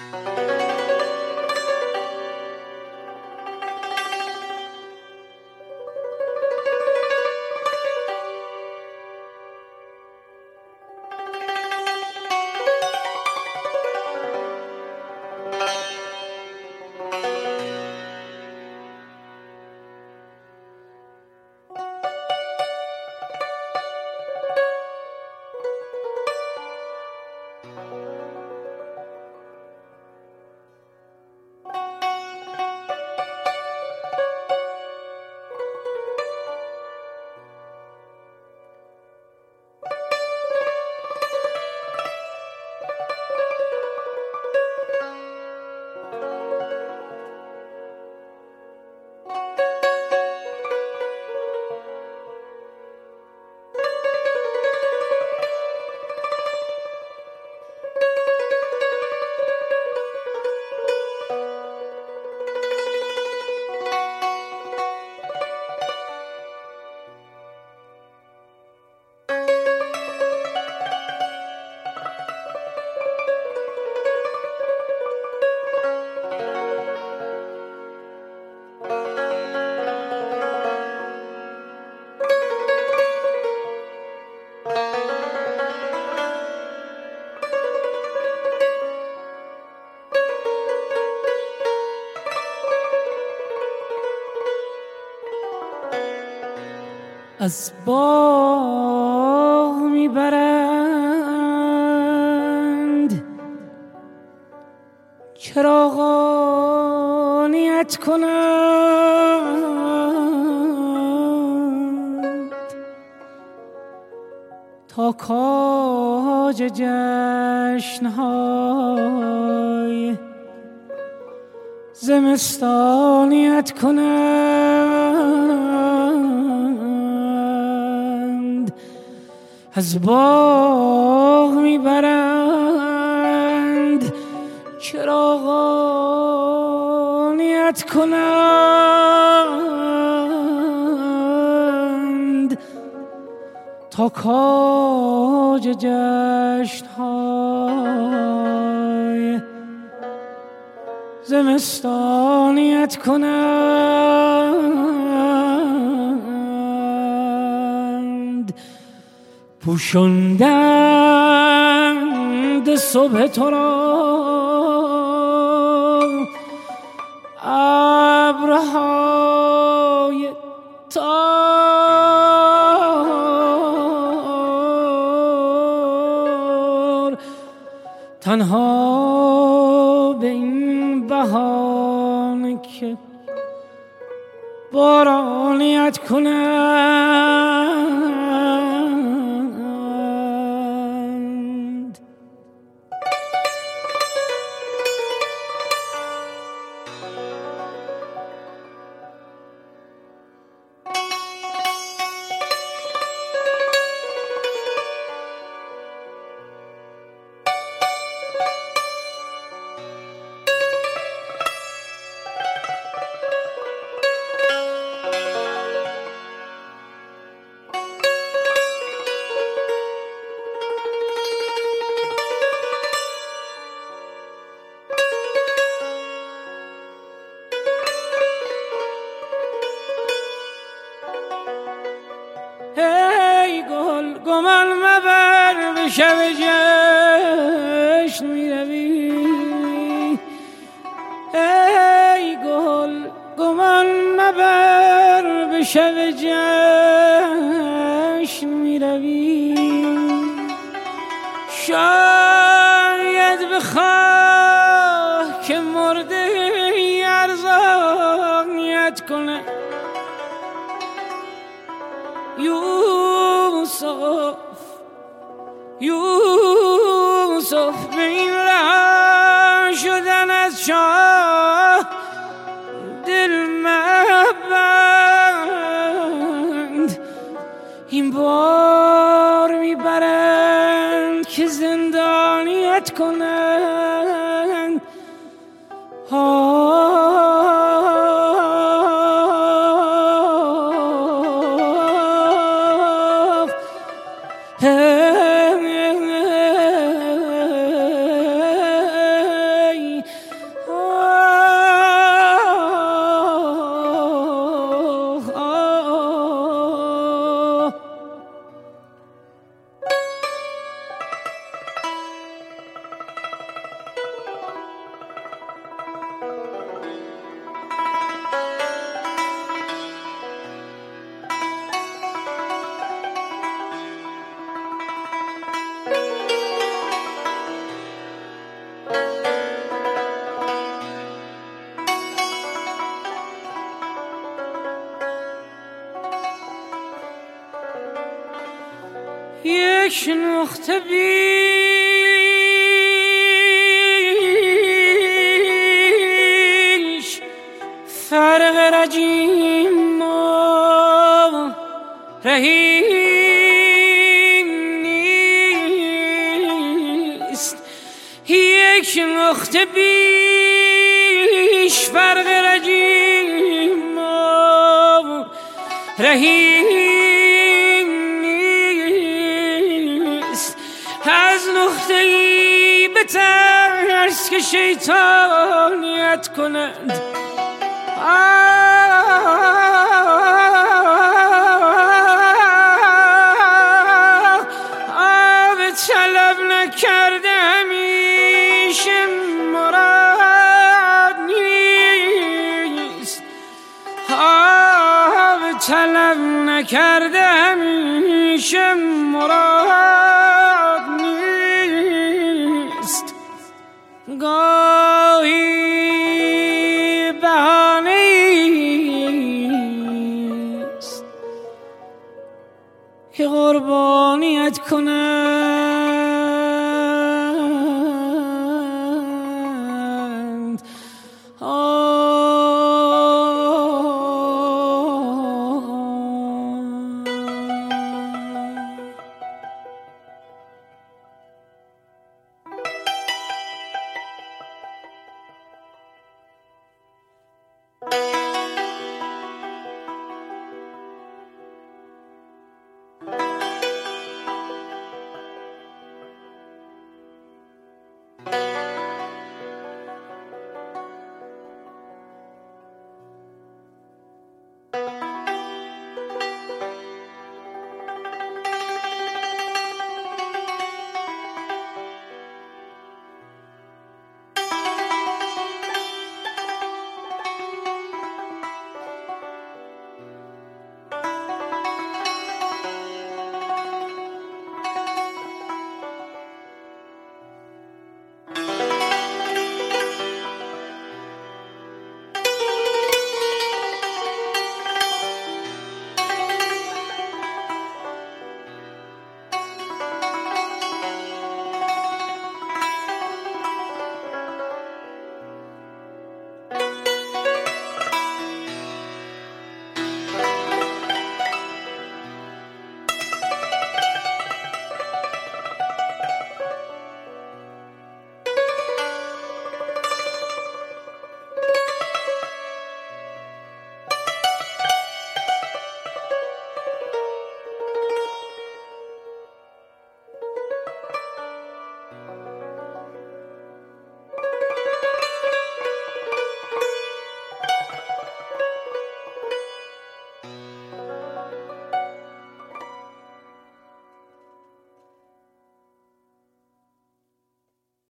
از باغ میبرند چراغانیت کنند تا کاج جشنهای زمستانیت کنند. از باغ میبرند چراغانیت کنند تا کاج جشنهای زمستانیت کنند. پوشاندند صبح تو را ابرهای تار، تنها به این بهانه که بارانیت کنند. ای گل گمان مبر به شب جشن می روی. ای گل گمان مبر به شب جشن می روی. شاید بخواه که مرده ارزانیت کنه یوسف به این راه شدن از شاه دل مبند. این بار میبرند که زندانیت کنند. یک نقطه بیش فرق رجیم و رهین نیست. یک نقطه بیش فرق رجیم و رهین نیست. از نقطه ای به ترس که شیطانیت کند طلب نکرده همیشه مراد نیست. طلب نکرده همیشه مراد نیست. گاهی بهانه‌ایست که قربانیت کنم